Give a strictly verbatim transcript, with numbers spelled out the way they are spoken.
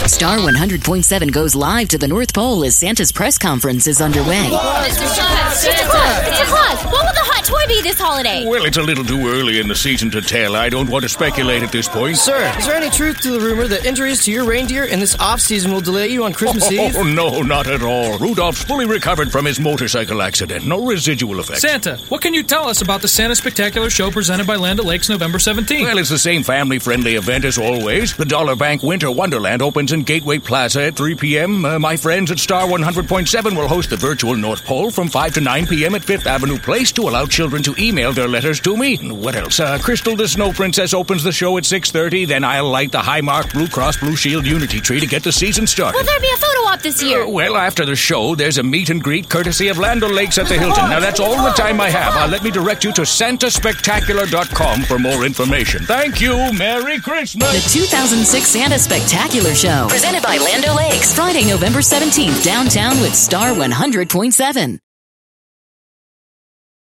Star one hundred point seven goes live to the North Pole as Santa's press conference is underway. Mister Claus! Mister Claus! Mister Claus! What will the hot toy be this holiday? Well, it's a little too early in the season to tell. I don't want to speculate at this point. Sir, is there any truth to the rumor that injuries to your reindeer in this off-season will delay you on Christmas oh, Eve? Oh, no, not at all. Rudolph's fully recovered from his motorcycle accident. No residual effects. Santa, what can you tell us about the Santa Spectacular Show presented by Land O'Lakes November seventeenth? Well, it's the same family-friendly event as always. The Dollar Bank Winter Wonderland opens in Gateway Plaza at three p.m. Uh, my friends at Star one hundred point seven will host the virtual North Pole from five to nine p.m. at Fifth Avenue Place to allow children to email their letters to me. What else? Uh, Crystal the Snow Princess opens the show at six thirty. Then I'll light the Highmark Blue Cross Blue Shield Unity Tree to get the season started. Will there be a photo op this year? Uh, well, after the show, there's a meet and greet courtesy of Land O'Lakes at the Hilton. Now, that's all the time I have. Uh, let me direct you to Santa Spectacular dot com for more information. Thank you. Merry Christmas. The two thousand six Santa Spectacular Show, presented by Land O'Lakes, Friday, November seventeenth, downtown with Star one hundred point seven.